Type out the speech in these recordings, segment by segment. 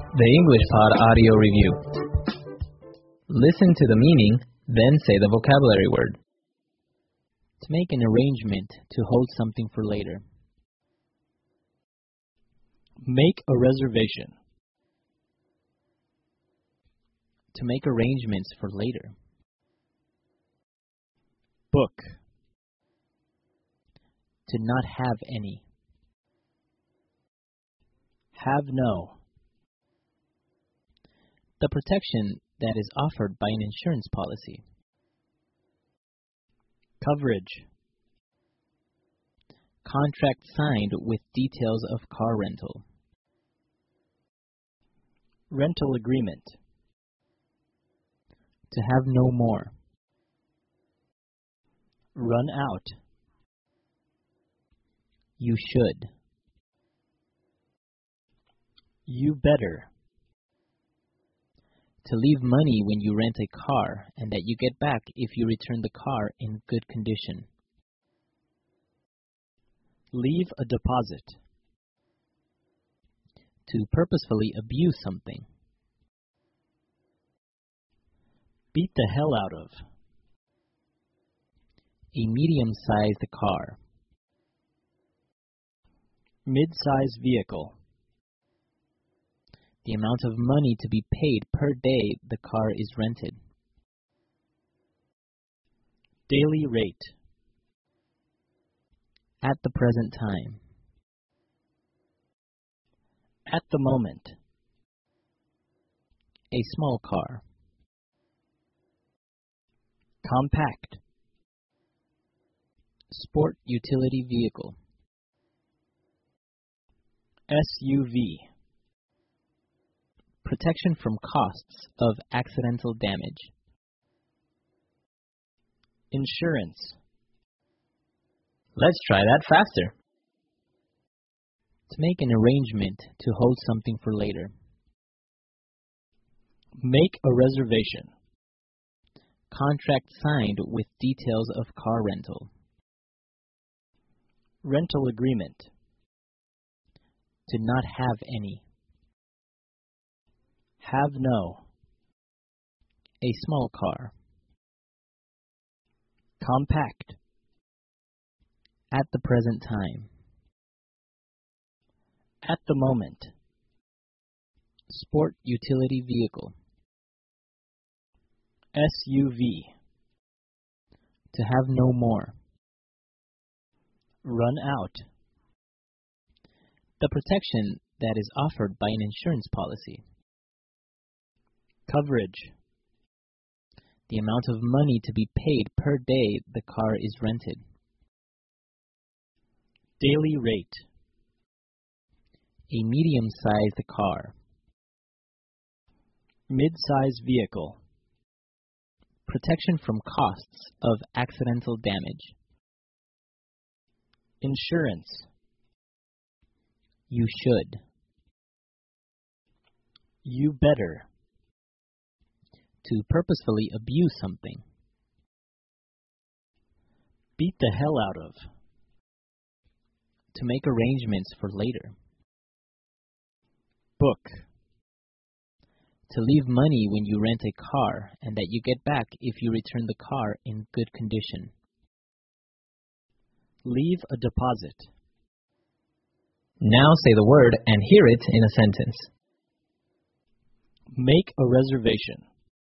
The English Pod Audio Review. Listen to the meaning, then say the vocabulary word. To make an arrangement to hold something for later. Make a reservation. To make arrangements for later. Book. To not have any. Have no. The protection that is offered by an insurance policy. Coverage. Contract signed with details of car rental. Rental agreement. To have no more. Run out. You should. You better. To leave money when you rent a car and that you get back if you return the car in good condition. Leave a deposit. To purposefully abuse something. Beat the hell out of. A medium-sized car. Mid-size vehicle. The amount of money to be paid per day the car is rented. Daily rate. At the present time. At the moment. A small car. Compact. Sport utility vehicle. SUV. Protection from costs of accidental damage. Insurance. Let's try that faster. To make an arrangement to hold something for later. Make a reservation. Contract signed with details of car rental. Rental agreement. To not have any. Have no. A small car. Compact. At the present time. At the moment. Sport utility vehicle. SUV. To have no more. Run out. The protection that is offered by an insurance policy. Coverage. The amount of money to be paid per day the car is rented. Daily rate. A medium-sized car. Mid-size vehicle. Protection from costs of accidental damage. Insurance. You should. You better. To purposefully abuse something. Beat the hell out of. To make arrangements for later. Book. To leave money when you rent a car and that you get back if you return the car in good condition. Leave a deposit. Now say the word and hear it in a sentence. Make a reservation.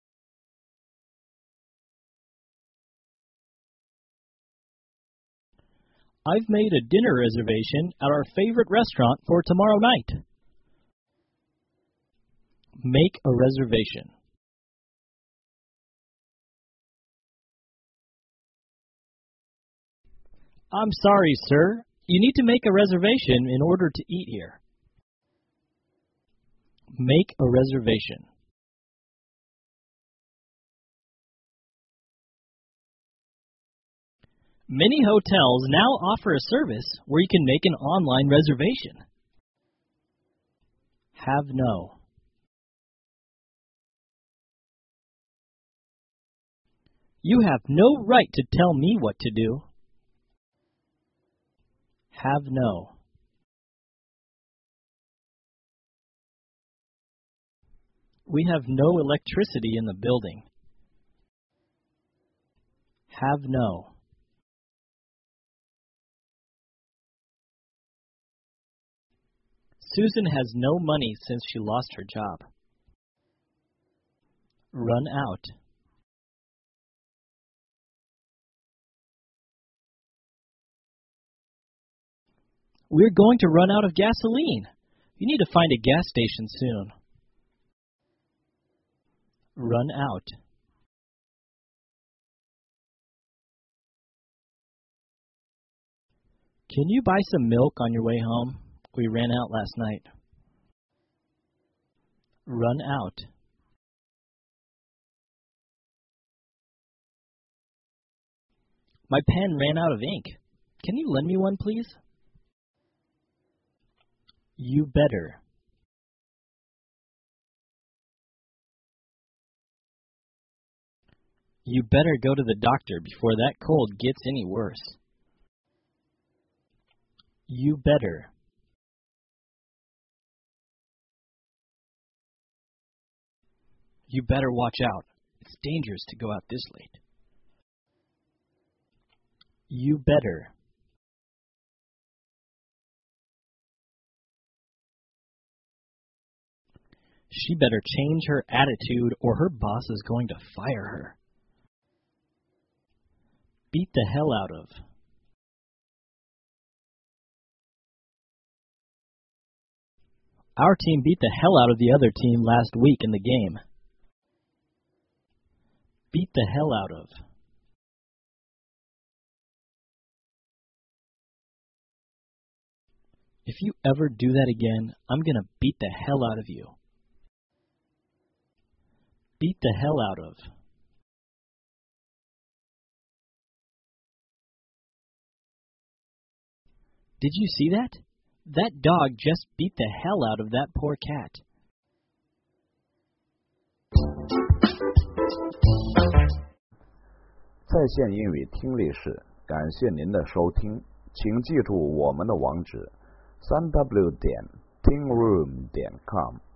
I've made a dinner reservation at our favorite restaurant for tomorrow night. Make a reservation. I'm sorry, sir. You need to make a reservation in order to eat here. Make a reservation. Many hotels now offer a service where you can make an online reservation. Have no. You have no right to tell me what to do. Have no. We have no electricity in the building. Have no. Susan has no money since she lost her job. Run out. We're going to run out of gasoline. You need to find a gas station soon. Run out. Can you buy some milk on your way home? We ran out last night. Run out. My pen ran out of ink. Can you lend me one, please? You better. You better go to the doctor before that cold gets any worse. You better. You better watch out. It's dangerous to go out this late. You better. She better change her attitude or her boss is going to fire her. Beat the hell out of. Our team beat the hell out of the other team last week in the game. Beat the hell out of. If you ever do that again, I'm going to beat the hell out of you. Beat the hell out of. Did you see that? That dog just beat the hell out of that poor cat. 在线英语听力室，感谢您的收听，请记住我们的网址：3w.tingroom.com。